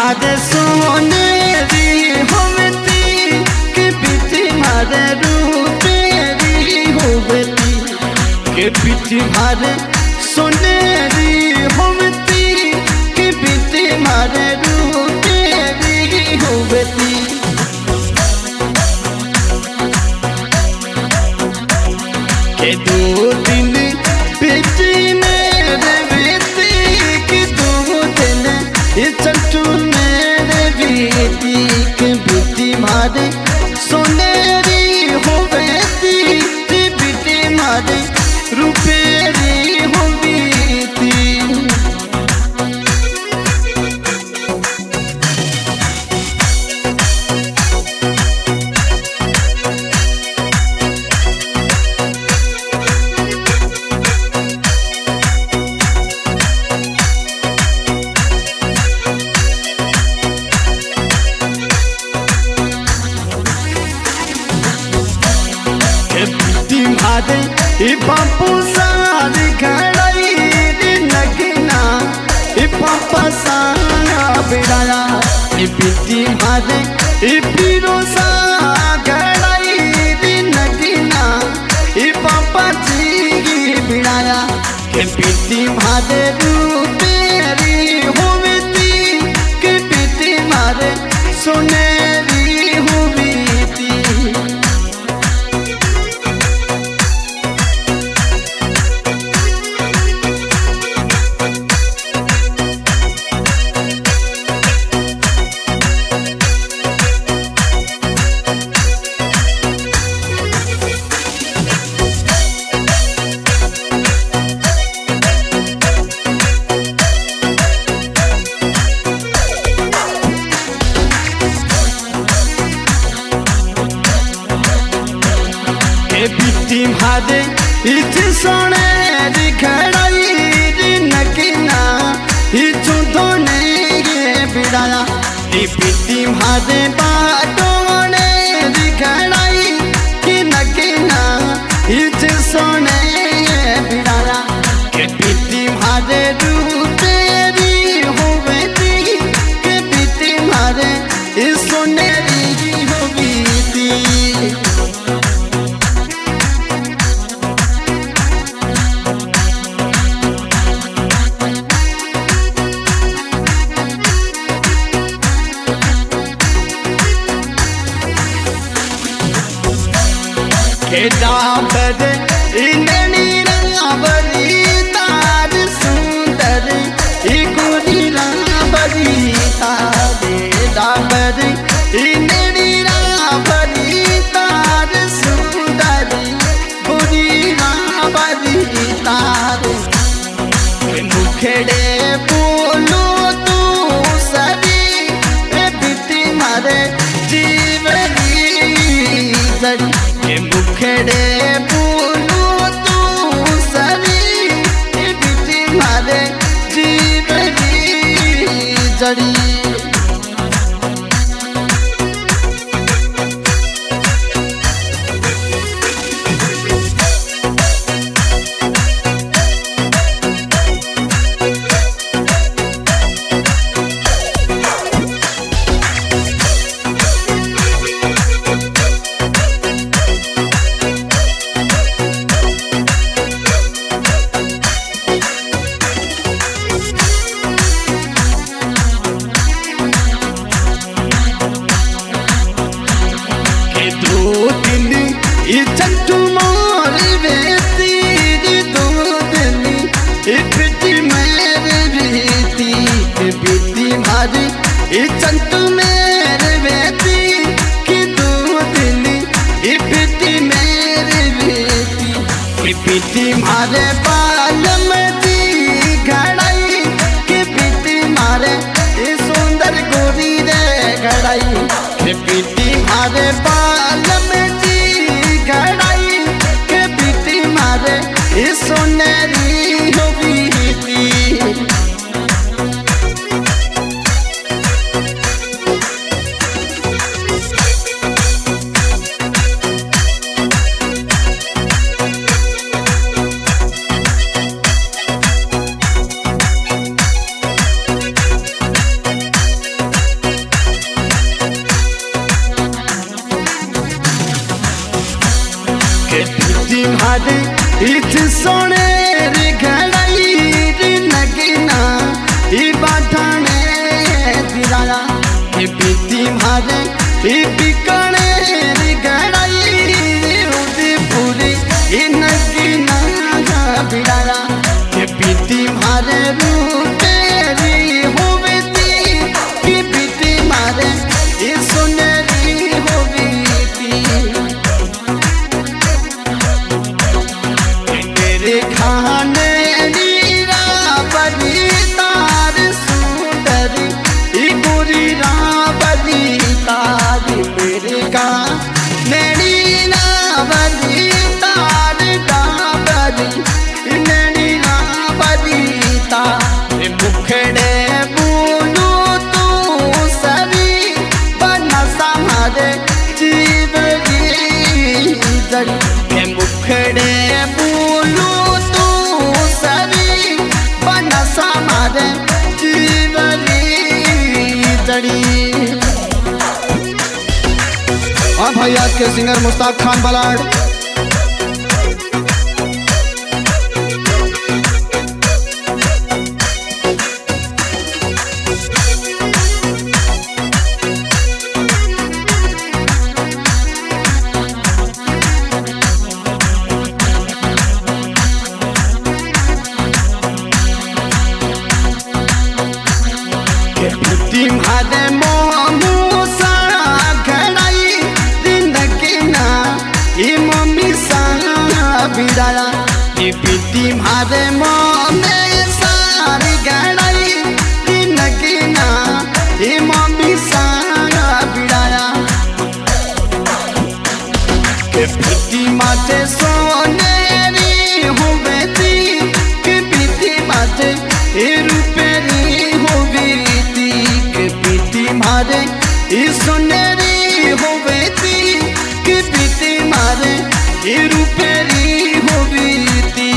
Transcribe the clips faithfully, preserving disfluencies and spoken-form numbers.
मारे सोनेरी होवती के बीती मारे रूपेरी होवती के बीती मारे सोनेरी होवती के बीती मारे रूपेरी होवती के दो दिन बीती मेरे बीती के दो दिन चंटू मेरे बीती के बीती मारे सोनेरी होवती के बीती मारे रूपेरी होवती मारे ई बापू सारी घड़ाई लगना ई पापा सारा बिड़ाया ई बीती मारे ई पीरो सा घड़ाई लगना ई पापा जी बिड़ाया के बीती मारे रूपेरी होवती के बीती मारे सोनेरी होवती बीती मारे इच सोने घड़ाई नगना चुदोने बिड़ाया बीती मारे बाटोने घड़ाई नगना इच सोने बिड़ाया के बीती मारे रूपेरी होवती के बीती मारे सोनेरी होवती के डाबर इननी रावरी तार सुंदर इकुनी रावरी तारे डाबर इननी रावरी तार सुंदर गुरी रावरी तारे मुखेड़े बोलो तू सरी बीती मारे जीवनी जड़ी मुखेड़े बोलो तू सरी बीती मारे जीवनी जड़ी चंटू मोरी बेती दो दिन बीती मेरे बीती बीती मारी चंटू मेरे बेती की दो दिन बीती मेरे बेती बीती मारे बाल में दी घड़ाई के बीती मारे सुंदर गोरी रे घड़ाई के बीती मारे बाल में घड़ाई के बीती मारे सोनेरी होवती के बीती मारे ये बीकानेर गड़ाई उदयपुर इनकी नागा बिरारा के बीती मारे रूपेरी होवेती के बीती मारे ये सुनरी होवेती मेरे खाने नीरा बनी तार सुंदर गोरी रावली तार मेरे खाने नीरा बनी तार डाबरी नैनी रावली तार मुखड़े बोलो तू सभी बना समारे जीवरी जड़ी मुखड़े बोलो तू सभी बना समारे जीवरी जड़ी। और भाई आज के सिंगर मुश्ताक खान बलाड। तुम्हारे मोमू सारा घड़ाई जिंदगी ना ये मम्मी सारा बिराया ये बीती मारे मोमे सारी घड़ाई जिंदगी ना ये मम्मी सारा बिराया के बीती माते सोनेरी हो बेटी के बीती माते ये रुपेरी हो बेटी मारे ये सुनेरी होवेती कि बीती मारे ये रूपेरी होवेती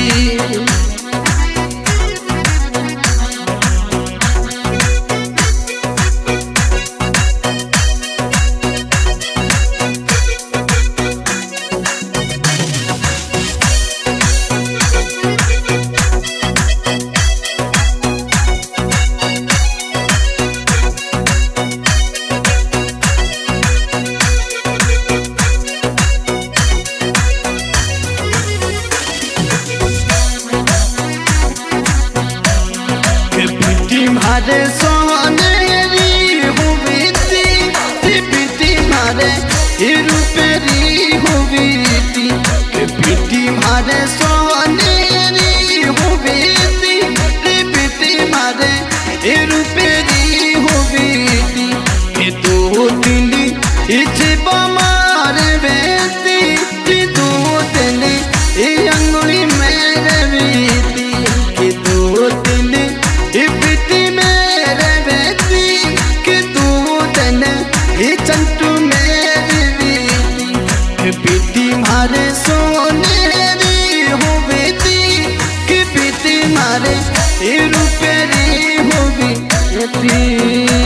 मारे सोनेरी होवेती बीती मारे ये रूपेरी होवेती के बीती मारे सोनेरी होवेती बीती मारे ये रूपेरी होवेती ये दो दिन इचे बमार बेती ये दो दिन ये अंगुली मेरे बेती ये दो दिन ये बीती मेरे बेटी कि तू दिन ये चंटू मेरी बेटी बीती मारे सोनेरी हो बेटी कि बीती मारे ये रूपेरी हो बेटी।